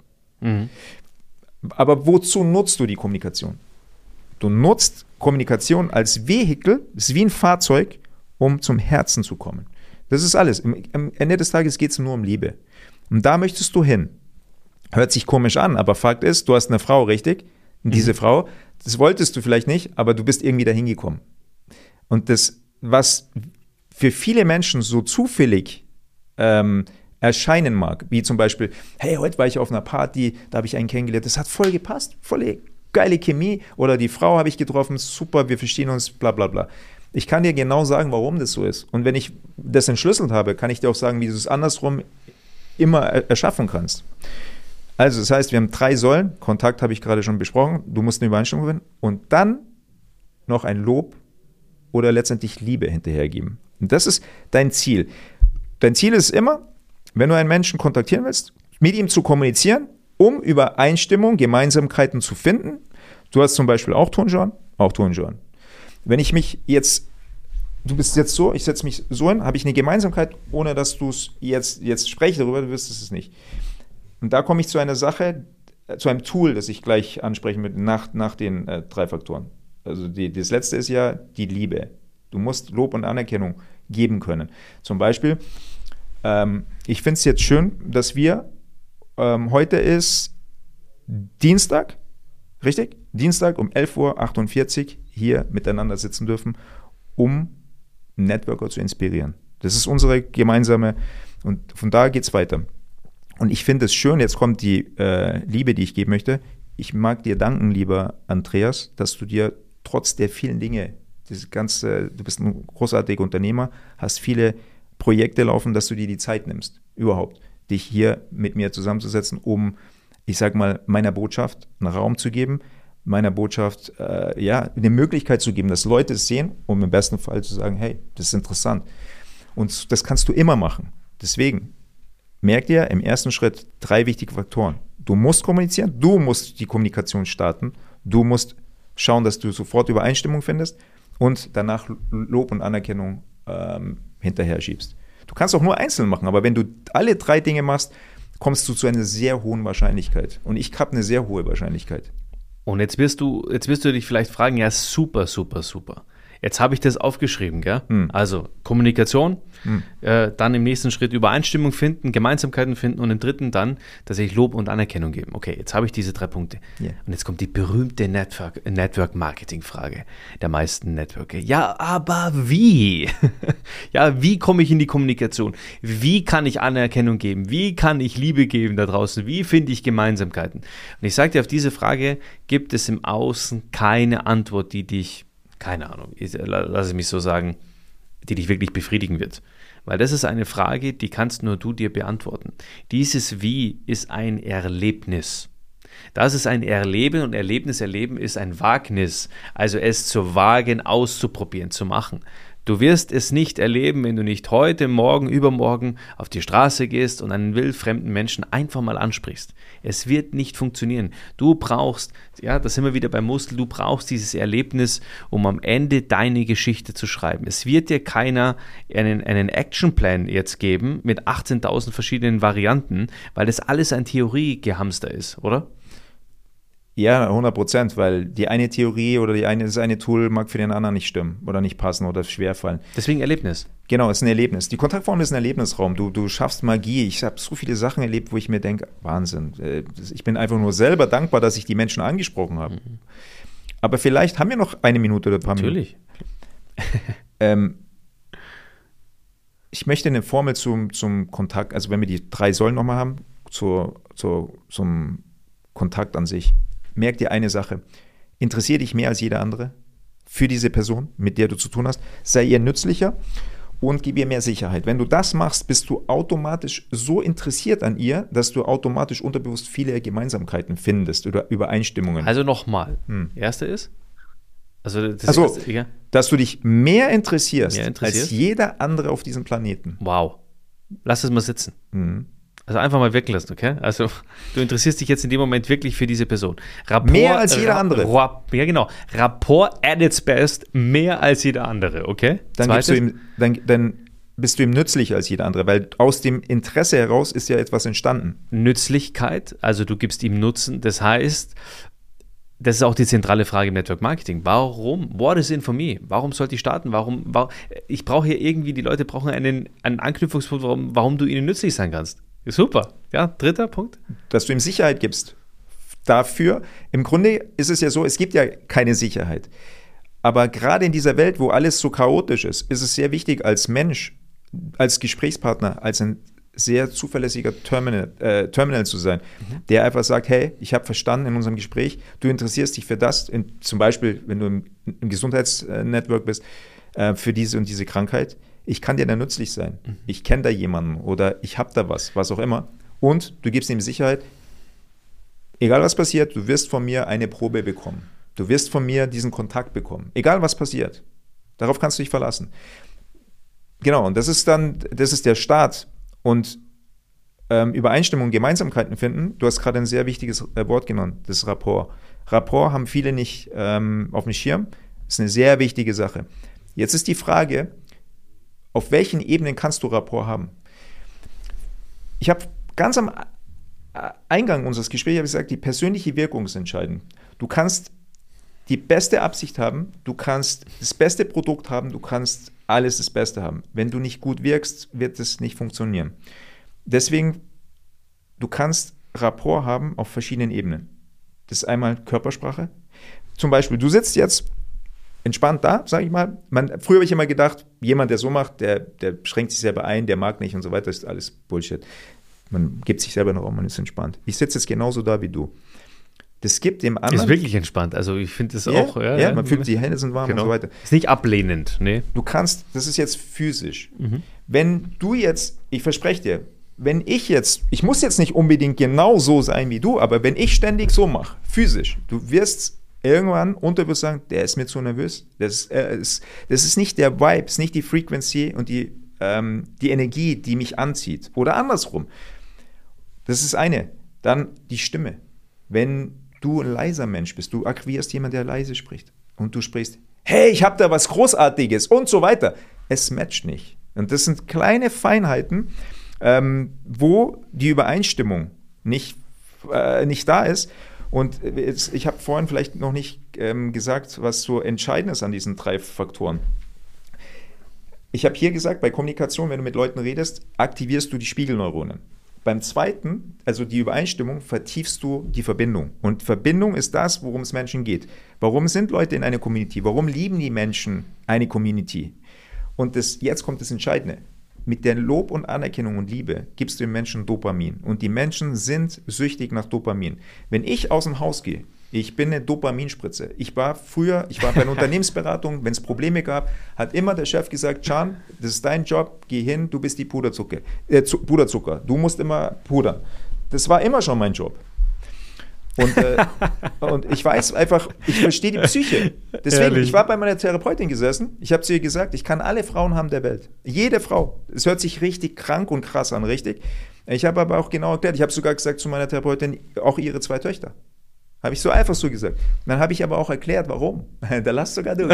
Aber wozu nutzt du die Kommunikation? Du nutzt Kommunikation als Vehikel, das ist wie ein Fahrzeug, um zum Herzen zu kommen. Das ist alles. Am Ende des Tages geht es nur um Liebe. Und da möchtest du hin. Hört sich komisch an, aber Fakt ist, du hast eine Frau, richtig? Und diese Frau, das wolltest du vielleicht nicht, aber du bist irgendwie dahin gekommen. Und das, was für viele Menschen so zufällig erscheinen mag, wie zum Beispiel, hey, heute war ich auf einer Party, da habe ich einen kennengelernt, das hat voll gepasst, voll geile Chemie, oder die Frau habe ich getroffen, super, wir verstehen uns, bla bla bla. Ich kann dir genau sagen, warum das so ist. Und wenn ich das entschlüsselt habe, kann ich dir auch sagen, wie du es andersrum immer erschaffen kannst. Also das heißt, wir haben 3 Säulen, Kontakt habe ich gerade schon besprochen, du musst eine Übereinstimmung finden und dann noch ein Lob oder letztendlich Liebe hinterhergeben. Und das ist dein Ziel. Dein Ziel ist immer, wenn du einen Menschen kontaktieren willst, mit ihm zu kommunizieren, um Übereinstimmung, Gemeinsamkeiten zu finden. Du hast zum Beispiel auch Tonjohn, Wenn ich mich jetzt, du bist jetzt so, ich setze mich so hin, habe ich eine Gemeinsamkeit, ohne dass du es jetzt spreche darüber, du wirst es nicht. Und da komme ich zu einer Sache, zu einem Tool, das ich gleich ansprechen will, nach den 3 Faktoren. Also das letzte ist ja die Liebe. Du musst Lob und Anerkennung geben können. Zum Beispiel, ich finde es jetzt schön, dass wir, heute ist Dienstag, richtig? Dienstag um 11:48 Uhr hier miteinander sitzen dürfen, um Networker zu inspirieren. Das ist unsere gemeinsame, und von da geht es weiter. Und ich finde es schön, jetzt kommt die Liebe, die ich geben möchte. Ich mag dir danken, lieber Andreas, dass du dir trotz der vielen Dinge, du bist ein großartiger Unternehmer, hast viele Projekte laufen, dass du dir die Zeit nimmst, überhaupt, dich hier mit mir zusammenzusetzen, um, ich sag mal, meiner Botschaft einen Raum zu geben, meiner Botschaft eine Möglichkeit zu geben, dass Leute es sehen, um im besten Fall zu sagen, hey, das ist interessant. Und das kannst du immer machen. Deswegen, merk dir im ersten Schritt 3 wichtige Faktoren. Du musst kommunizieren, du musst die Kommunikation starten, du musst schauen, dass du sofort Übereinstimmung findest und danach Lob und Anerkennung hinterher schiebst. Du kannst auch nur einzeln machen, aber wenn du alle 3 Dinge machst, kommst du zu einer sehr hohen Wahrscheinlichkeit. Und ich habe eine sehr hohe Wahrscheinlichkeit. Und jetzt wirst du dich vielleicht fragen, ja, super, super, super. Jetzt habe ich das aufgeschrieben, gell? Also Kommunikation, dann im nächsten Schritt Übereinstimmung finden, Gemeinsamkeiten finden und im dritten dann tatsächlich Lob und Anerkennung geben. Okay, jetzt habe ich diese 3 Punkte. Yeah. Und jetzt kommt die berühmte Network-Marketing-Frage der meisten Networker. Ja, aber wie? Ja, wie komme ich in die Kommunikation? Wie kann ich Anerkennung geben? Wie kann ich Liebe geben da draußen? Wie finde ich Gemeinsamkeiten? Und ich sage dir, auf diese Frage gibt es im Außen keine Antwort, die dich, keine Ahnung, lass es mich so sagen, die dich wirklich befriedigen wird. Weil das ist eine Frage, die kannst nur du dir beantworten. Dieses Wie ist ein Erlebnis. Das ist ein Erleben und erleben ist ein Wagnis. Also es zu wagen, auszuprobieren, zu machen. Du wirst es nicht erleben, wenn du nicht heute, morgen, übermorgen auf die Straße gehst und einen wildfremden Menschen einfach mal ansprichst. Es wird nicht funktionieren. Du brauchst, ja, da sind wir wieder beim Muskel, du brauchst dieses Erlebnis, um am Ende deine Geschichte zu schreiben. Es wird dir keiner einen Actionplan jetzt geben mit 18.000 verschiedenen Varianten, weil das alles ein Theoriegehamster ist, oder? Ja, 100%, weil die eine Theorie oder das eine Tool mag für den anderen nicht stimmen oder nicht passen oder schwerfallen. Deswegen Erlebnis. Genau, es ist ein Erlebnis. Die Kontaktform ist ein Erlebnisraum. Du schaffst Magie. Ich habe so viele Sachen erlebt, wo ich mir denke, Wahnsinn. Ich bin einfach nur selber dankbar, dass ich die Menschen angesprochen habe. Mhm. Aber vielleicht haben wir noch 1 Minute oder ein paar Natürlich. Minuten. Ich möchte eine Formel zum Kontakt, also wenn wir die 3 Säulen nochmal haben, zum Kontakt an sich. Merk dir eine Sache, interessiere dich mehr als jeder andere für diese Person, mit der du zu tun hast, sei ihr nützlicher und gib ihr mehr Sicherheit. Wenn du das machst, bist du automatisch so interessiert an ihr, dass du automatisch unterbewusst viele Gemeinsamkeiten findest oder Übereinstimmungen. Also nochmal, Erste ist? Dass du dich mehr interessierst als jeder andere auf diesem Planeten. Wow, lass es mal sitzen. Also einfach mal wirken lassen, okay? Also du interessierst dich jetzt in dem Moment wirklich für diese Person. Mehr als jeder andere. Ja, genau. Rapport at its best, mehr als jeder andere, okay? Dann bist du ihm nützlicher als jeder andere, weil aus dem Interesse heraus ist ja etwas entstanden. Nützlichkeit, also du gibst ihm Nutzen, das heißt, das ist auch die zentrale Frage im Network Marketing. Warum? What is in for me? Warum sollte ich starten? Ich brauche hier irgendwie, die Leute brauchen einen Anknüpfungspunkt, warum du ihnen nützlich sein kannst. Super. Ja, 3. Punkt. Dass du ihm Sicherheit gibst. Dafür, im Grunde ist es ja so, es gibt ja keine Sicherheit. Aber gerade in dieser Welt, wo alles so chaotisch ist es sehr wichtig als Mensch, als Gesprächspartner, als ein sehr zuverlässiger Terminal zu sein, der einfach sagt, hey, ich habe verstanden in unserem Gespräch, du interessierst dich für das, zum Beispiel, wenn du im Gesundheitsnetwork bist, für diese und diese Krankheit. Ich kann dir da nützlich sein. Ich kenne da jemanden oder ich habe da was auch immer. Und du gibst ihm Sicherheit, egal was passiert, du wirst von mir eine Probe bekommen. Du wirst von mir diesen Kontakt bekommen. Egal was passiert. Darauf kannst du dich verlassen. Genau, und das ist der Start. Und Übereinstimmung, Gemeinsamkeiten finden, du hast gerade ein sehr wichtiges Wort genannt, das Rapport. Rapport haben viele nicht auf dem Schirm. Das ist eine sehr wichtige Sache. Jetzt ist die Frage, auf welchen Ebenen kannst du Rapport haben? Ich habe ganz am Eingang unseres Gesprächs gesagt, die persönliche Wirkung ist entscheidend. Du kannst die beste Absicht haben, du kannst das beste Produkt haben, du kannst alles das Beste haben. Wenn du nicht gut wirkst, wird es nicht funktionieren. Deswegen, du kannst Rapport haben auf verschiedenen Ebenen. Das ist einmal Körpersprache. Zum Beispiel, du sitzt jetzt entspannt da, sage ich mal. Früher habe ich immer gedacht, jemand, der so macht, der schränkt sich selber ein, der mag nicht und so weiter, ist alles Bullshit. Man gibt sich selber noch Raum, man ist entspannt. Ich sitze jetzt genauso da wie du. Das gibt dem anderen... Ist wirklich entspannt, also ich finde das auch... Ja, man fühlt, die Hände sind warm und so weiter. Ist nicht ablehnend, ne? Du kannst, das ist jetzt physisch. Wenn du jetzt, ich verspreche dir, wenn ich muss jetzt nicht unbedingt genau so sein wie du, aber wenn ich ständig so mache, physisch, du wirst irgendwann unterbewusst sagen, der ist mir zu nervös. Das ist nicht der Vibe, es ist nicht die Frequency und die Energie, die mich anzieht. Oder andersrum. Das ist eine. Dann die Stimme. Wenn du ein leiser Mensch bist, du akquirierst jemanden, der leise spricht und du sprichst, hey, ich habe da was Großartiges und so weiter. Es matcht nicht. Und das sind kleine Feinheiten, wo die Übereinstimmung nicht da ist. Und ich habe vorhin vielleicht noch nicht gesagt, was so entscheidend ist an diesen 3 Faktoren. Ich habe hier gesagt, bei Kommunikation, wenn du mit Leuten redest, aktivierst du die Spiegelneuronen. Beim zweiten, also die Übereinstimmung, vertiefst du die Verbindung. Und Verbindung ist das, worum es Menschen geht. Warum sind Leute in einer Community? Warum lieben die Menschen eine Community? Und jetzt kommt das Entscheidende. Mit der Lob und Anerkennung und Liebe gibst du den Menschen Dopamin. Und die Menschen sind süchtig nach Dopamin. Wenn ich aus dem Haus gehe, ich bin eine Dopaminspritze. Ich war bei einer Unternehmensberatung, wenn es Probleme gab, hat immer der Chef gesagt, Can, das ist dein Job, geh hin, du bist die Puderzucker. Du musst immer pudern. Das war immer schon mein Job. Und ich weiß einfach, ich verstehe die Psyche. Deswegen, Ehrlich? ich war bei meiner Therapeutin gesessen, ich habe zu ihr gesagt, ich kann alle Frauen haben der Welt. Jede Frau. Es hört sich richtig krank und krass an, richtig? Ich habe aber auch genau erklärt, ich habe sogar gesagt zu meiner Therapeutin, auch ihre 2 Töchter. Habe ich so einfach so gesagt. Dann habe ich aber auch erklärt, warum. Da lachst sogar du.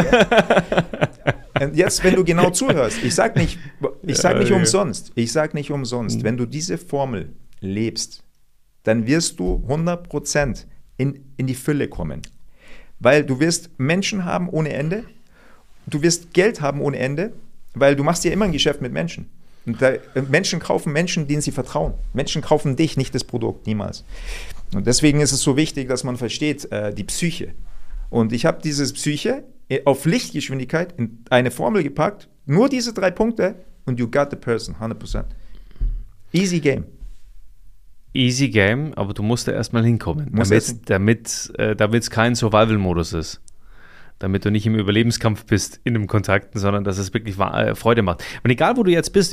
Ja? Und jetzt, wenn du genau zuhörst, ich sage nicht umsonst, wenn du diese Formel lebst, dann wirst du 100% in die Fülle kommen. Weil du wirst Menschen haben ohne Ende, du wirst Geld haben ohne Ende, weil du machst ja immer ein Geschäft mit Menschen. Und Menschen kaufen Menschen, denen sie vertrauen. Menschen kaufen dich, nicht das Produkt, niemals. Und deswegen ist es so wichtig, dass man versteht, die Psyche. Und ich habe diese Psyche auf Lichtgeschwindigkeit in eine Formel gepackt, nur diese 3 Punkte und you got the person, 100%. Easy game. Easy Game, aber du musst da erstmal hinkommen, damit es kein Survival-Modus ist. Damit du nicht im Überlebenskampf bist in dem Kontakten, sondern dass es wirklich Freude macht. Und egal, wo du jetzt bist,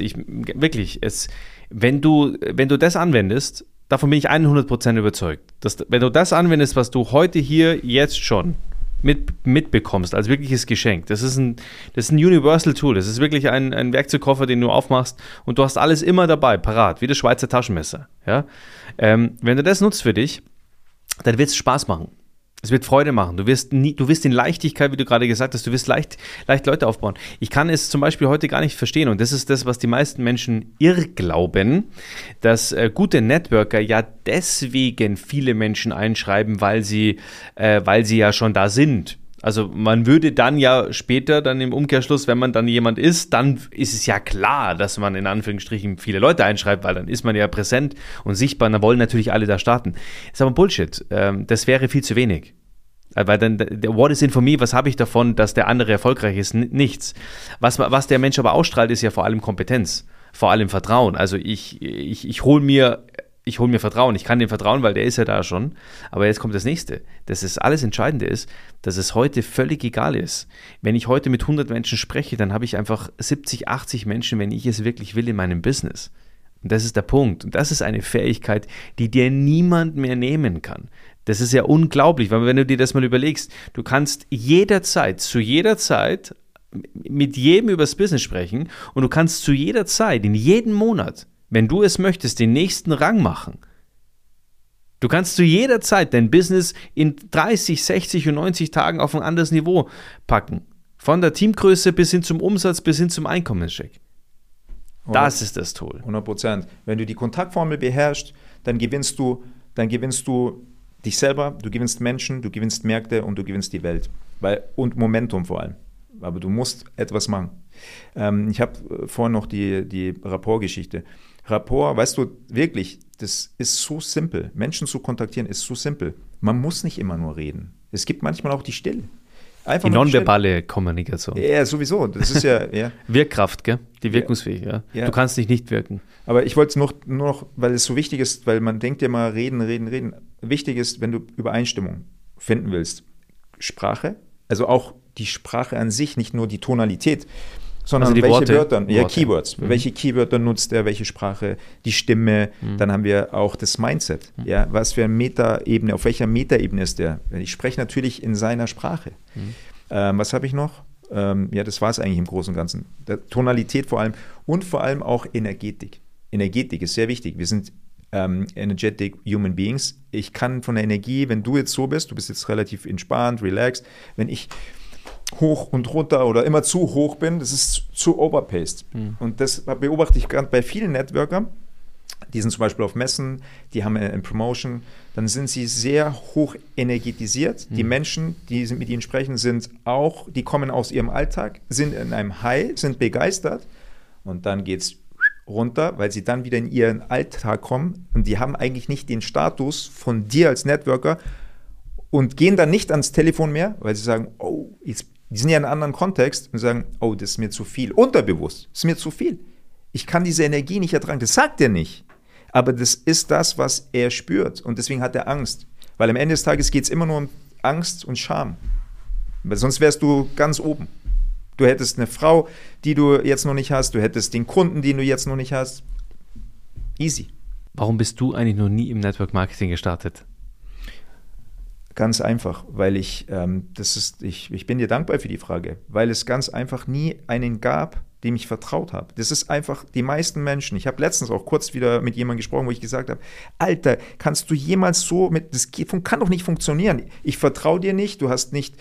wenn du das anwendest, davon bin ich 100% überzeugt, dass wenn du das anwendest, was du heute hier jetzt schon mitbekommst, als wirkliches Geschenk. Das ist ein Universal Tool. Das ist wirklich ein Werkzeugkoffer, den du aufmachst und du hast alles immer dabei, parat, wie das Schweizer Taschenmesser. Ja? Wenn du das nutzt für dich, dann wird es Spaß machen. Es wird Freude machen. Du wirst in Leichtigkeit, wie du gerade gesagt hast, du wirst leicht Leute aufbauen. Ich kann es zum Beispiel heute gar nicht verstehen und das ist das, was die meisten Menschen irrglauben, dass gute Networker ja deswegen viele Menschen einschreiben, weil sie ja schon da sind. Also man würde dann ja später dann im Umkehrschluss, wenn man dann jemand ist, dann ist es ja klar, dass man in Anführungsstrichen viele Leute einschreibt, weil dann ist man ja präsent und sichtbar, dann wollen natürlich alle da starten. Das ist aber Bullshit. Das wäre viel zu wenig. Weil dann, what is in for me, was habe ich davon, dass der andere erfolgreich ist? Nichts. Was der Mensch aber ausstrahlt, ist ja vor allem Kompetenz, vor allem Vertrauen. Also ich hole mir Vertrauen. Ich kann dem vertrauen, weil der ist ja da schon. Aber jetzt kommt das Nächste. Das ist alles Entscheidende ist, dass es heute völlig egal ist. Wenn ich heute mit 100 Menschen spreche, dann habe ich einfach 70, 80 Menschen, wenn ich es wirklich will, in meinem Business. Und das ist der Punkt. Und das ist eine Fähigkeit, die dir niemand mehr nehmen kann. Das ist ja unglaublich, weil wenn du dir das mal überlegst, du kannst zu jeder Zeit mit jedem übers Business sprechen und du kannst zu jeder Zeit, in jedem Monat, wenn du es möchtest, den nächsten Rang machen. Du kannst zu jeder Zeit dein Business in 30, 60 und 90 Tagen auf ein anderes Niveau packen. Von der Teamgröße bis hin zum Umsatz, bis hin zum Einkommenscheck. Das ist das Tool. 100%. Wenn du die Kontaktformel beherrschst, dann gewinnst du dich selber, du gewinnst Menschen, du gewinnst Märkte und du gewinnst die Welt. Und Momentum vor allem. Aber du musst etwas machen. Ich habe vorhin noch die Rapport-Geschichte. Rapport, weißt du, wirklich, das ist so simpel. Menschen zu kontaktieren ist so simpel. Man muss nicht immer nur reden. Es gibt manchmal auch die Stille. Einfach die nonverbale Kommunikation. Ja, sowieso. Das ist ja. Wirkkraft, gell? Die wirkungsfähig, ja. Du kannst nicht wirken. Aber ich wollte es nur noch, weil es so wichtig ist, weil man denkt ja mal, reden. Wichtig ist, wenn du Übereinstimmung finden willst, Sprache, also auch die Sprache an sich, nicht nur die Tonalität, sondern also welche Worte. Wörter, Keywords. Welche Keywörter nutzt er, welche Sprache, die Stimme. Dann haben wir auch das Mindset. Ja, was für eine Metaebene, auf welcher Metaebene ist der? Ich spreche natürlich in seiner Sprache. Was habe ich noch? Das war es eigentlich im Großen und Ganzen. Tonalität vor allem und vor allem auch Energetik. Energetik ist sehr wichtig. Wir sind energetic human beings. Ich kann von der Energie, wenn du jetzt so bist, du bist jetzt relativ entspannt, relaxed, wenn ich hoch und runter oder immer zu hoch bin, das ist zu overpaced. Und das beobachte ich gerade bei vielen Networkern, die sind zum Beispiel auf Messen, die haben eine Promotion, dann sind sie sehr hoch energetisiert. Die Menschen, die mit ihnen sprechen, die kommen aus ihrem Alltag, sind in einem High, sind begeistert und dann geht es runter, weil sie dann wieder in ihren Alltag kommen und die haben eigentlich nicht den Status von dir als Networker und gehen dann nicht ans Telefon mehr, weil sie sagen, oh, die sind ja in einem anderen Kontext und sagen, oh, das ist mir zu viel. Unterbewusst, das ist mir zu viel. Ich kann diese Energie nicht ertragen. Das sagt er nicht. Aber das ist das, was er spürt. Und deswegen hat er Angst. Weil am Ende des Tages geht es immer nur um Angst und Scham. Weil sonst wärst du ganz oben. Du hättest eine Frau, die du jetzt noch nicht hast. Du hättest den Kunden, den du jetzt noch nicht hast. Easy. Warum bist du eigentlich noch nie im Network Marketing gestartet? Ganz einfach, weil ich bin dir dankbar für die Frage, weil es ganz einfach nie einen gab, dem ich vertraut habe. Das ist einfach die meisten Menschen. Ich habe letztens auch kurz wieder mit jemandem gesprochen, wo ich gesagt habe, Alter, kannst du jemals so kann doch nicht funktionieren. Ich vertraue dir nicht, du hast nicht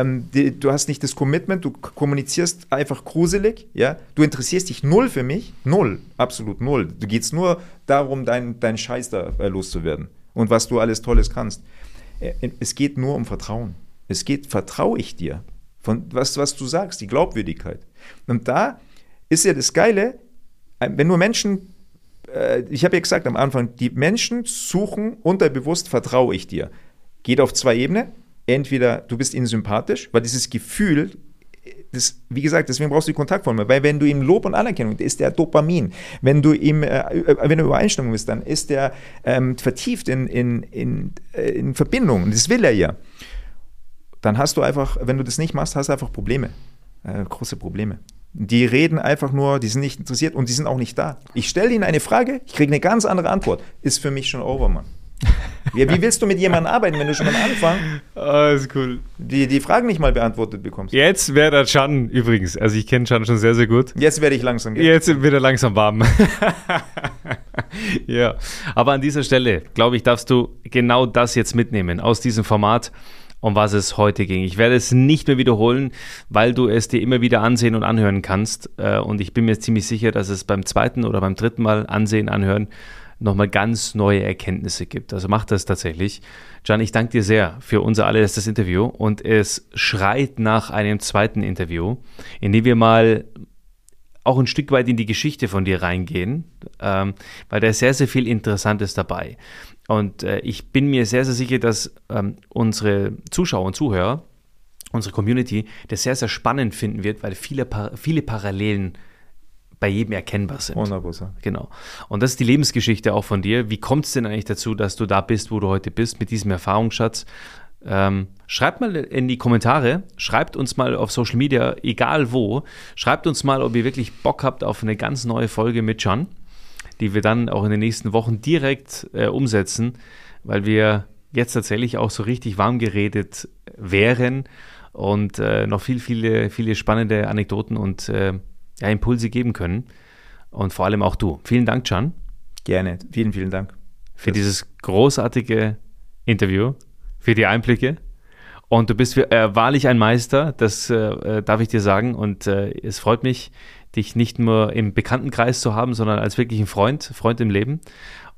das Commitment, du kommunizierst einfach gruselig, ja, du interessierst dich null für mich, null, absolut null. Du geht's nur darum, deinen Scheiß da loszuwerden und was du alles Tolles kannst. Es geht nur um Vertrauen. Vertraue ich dir? Von was du sagst, die Glaubwürdigkeit. Und da ist ja das Geile, wenn nur Menschen, ich habe ja gesagt am Anfang, die Menschen suchen unterbewusst, vertraue ich dir. Geht auf zwei Ebenen. Entweder du bist ihnen sympathisch, weil dieses Gefühl, wie gesagt, deswegen brauchst du die Kontaktformel, weil wenn du ihm Lob und Anerkennung, ist der Dopamin. Wenn du Übereinstimmung bist, dann ist der vertieft in Verbindung. Das will er ja. Dann hast du einfach, wenn du das nicht machst, hast du einfach Probleme. Große Probleme. Die reden einfach nur, die sind nicht interessiert und die sind auch nicht da. Ich stelle ihnen eine Frage, ich kriege eine ganz andere Antwort. Ist für mich schon over, Mann. Wie willst du mit jemandem arbeiten, wenn du schon am Anfang ist cool. die Fragen nicht mal beantwortet bekommst? Jetzt wäre der Can übrigens, also ich kenne Can schon sehr, sehr gut. Jetzt werde ich langsam. Jetzt wird er langsam warm. Ja, aber an dieser Stelle, glaube ich, darfst du genau das jetzt mitnehmen aus diesem Format, um was es heute ging. Ich werde es nicht mehr wiederholen, weil du es dir immer wieder ansehen und anhören kannst. Und ich bin mir ziemlich sicher, dass es beim zweiten oder beim dritten Mal ansehen, anhören, nochmal ganz neue Erkenntnisse gibt. Also mach das tatsächlich. Can, ich danke dir sehr für unser allererstes Interview und es schreit nach einem zweiten Interview, in dem wir mal auch ein Stück weit in die Geschichte von dir reingehen, weil da ist sehr, sehr viel Interessantes dabei. Und ich bin mir sehr, sehr sicher, dass unsere Zuschauer und Zuhörer, unsere Community, das sehr, sehr spannend finden wird, weil viele Parallelen bei jedem erkennbar sind. 100%. Genau. Und das ist die Lebensgeschichte auch von dir. Wie kommt es denn eigentlich dazu, dass du da bist, wo du heute bist, mit diesem Erfahrungsschatz? Schreibt mal in die Kommentare, schreibt uns mal auf Social Media, egal wo, schreibt uns mal, ob ihr wirklich Bock habt auf eine ganz neue Folge mit Can, die wir dann auch in den nächsten Wochen direkt umsetzen, weil wir jetzt tatsächlich auch so richtig warm geredet wären und noch viele spannende Anekdoten und Impulse geben können. Und vor allem auch du. Vielen Dank, Can. Gerne. Vielen, vielen Dank. Für dieses großartige Interview, für die Einblicke. Und du bist wahrlich ein Meister, das darf ich dir sagen. Und es freut mich, dich nicht nur im Bekanntenkreis zu haben, sondern als wirklich ein Freund im Leben.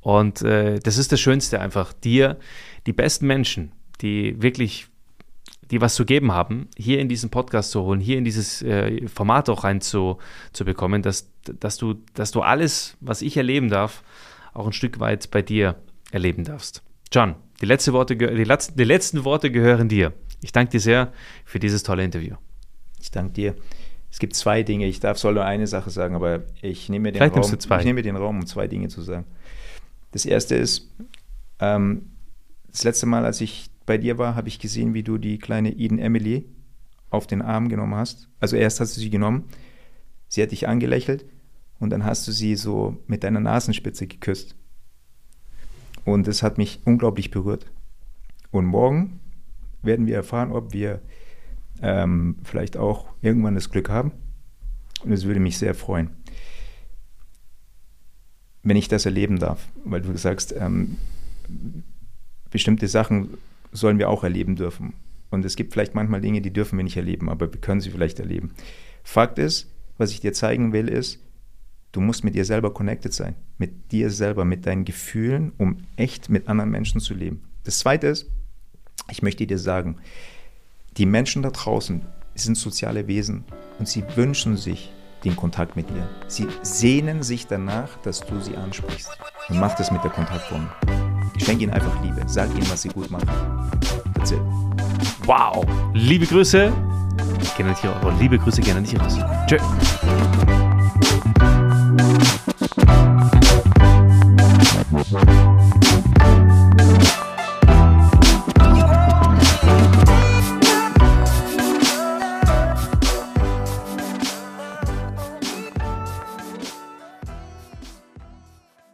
Und das ist das Schönste einfach, dir die besten Menschen, die wirklich, die was zu geben haben, hier in diesen Podcast zu holen, hier in dieses Format auch rein zu bekommen, dass du alles, was ich erleben darf, auch ein Stück weit bei dir erleben darfst. John, die letzten Worte gehören dir. Ich danke dir sehr für dieses tolle Interview. Ich danke dir. Es gibt zwei Dinge. Soll nur eine Sache sagen, aber ich nehme mir den Raum, um zwei Dinge zu sagen. Das erste ist, das letzte Mal, als ich bei dir war, habe ich gesehen, wie du die kleine Eden Emily auf den Arm genommen hast. Also erst hast du sie genommen, sie hat dich angelächelt und dann hast du sie so mit deiner Nasenspitze geküsst. Und das hat mich unglaublich berührt. Und morgen werden wir erfahren, ob wir vielleicht auch irgendwann das Glück haben. Und es würde mich sehr freuen, wenn ich das erleben darf. Weil du sagst, bestimmte Sachen sollen wir auch erleben dürfen. Und es gibt vielleicht manchmal Dinge, die dürfen wir nicht erleben, aber wir können sie vielleicht erleben. Fakt ist, was ich dir zeigen will, ist, du musst mit dir selber connected sein. Mit dir selber, mit deinen Gefühlen, um echt mit anderen Menschen zu leben. Das Zweite ist, ich möchte dir sagen, die Menschen da draußen sind soziale Wesen und sie wünschen sich den Kontakt mit dir. Sie sehnen sich danach, dass du sie ansprichst. Und mach das mit der Kontaktform. Schenk ihnen einfach Liebe. Sag ihnen, was sie gut machen. That's it. Wow. Liebe Grüße. Liebe Grüße gerne nicht raus. Tschö.